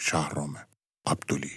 Şahrome Abduli.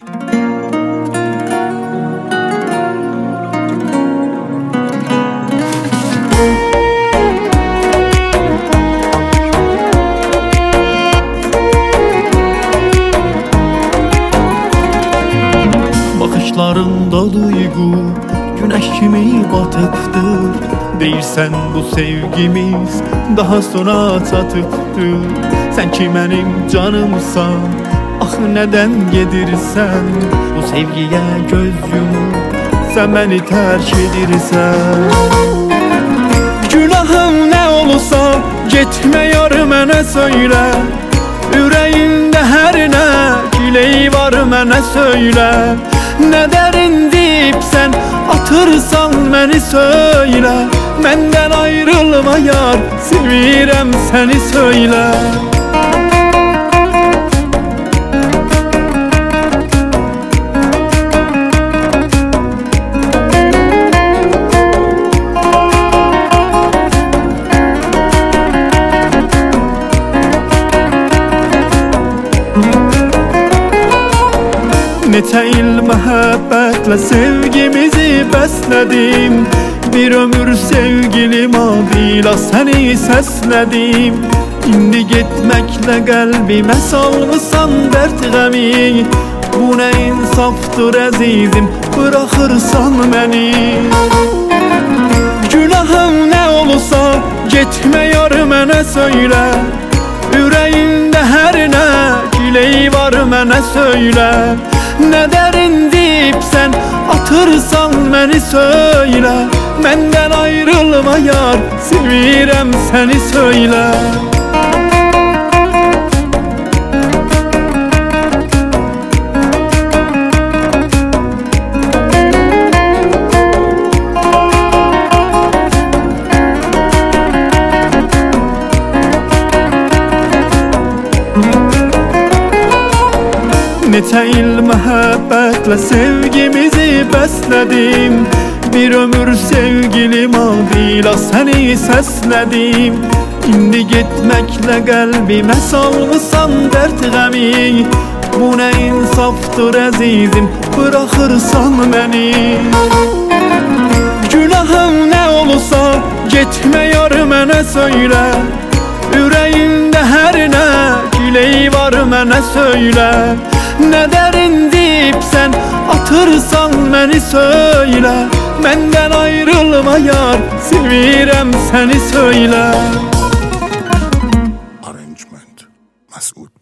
Bakışlarında duygu güneş kimi batıptır. Deyirsən bu sevgimiz daha sonra çatıbdır. Sen ki benim canımsan, ah neden gedirsən? Bu sevgiye göz yumur, sen beni terk edirsən. Günahım ne olursa getme yar mənə söylə. Ürəyində hər nə kileyi var mənə söylə. Ne derin deyip sen atırsan beni söyle. Menden ayrılma yar, sevirem seni söyle. Neçə il məhəbbətlə sevgimizi bəslədim. Bir ömür sevgilim adıyla səni səslədim. İndi getməklə qəlbimə salmısan dərd qəmi. Bu nə insafdır əzizim, bıraxırsan məni. Günahım nə olursa getmə yar mənə söylə. Ürəyində hər nə kileyi var mənə söylə. Ne derin deyip sen atırsan beni söyle. Menden ayrılma yar, sevirem seni söyle. Neçə il məhəbbətlə sevgimizi bəslədim. Bir ömür sevgilim adıyla səni səslədim. İndi getməklə qəlbimə salmısan dərd qəmi. Bu nə insafdır əzizim, bıraxırsan məni. Günahım nə olursa getmə yar mənə söylə. Ürəyində hər nə kileyi var mənə söylə. Ne derin deyip sen atırsan beni söyle. Menden ayrılma yar, sevirem seni söyle. Arrangement Mesut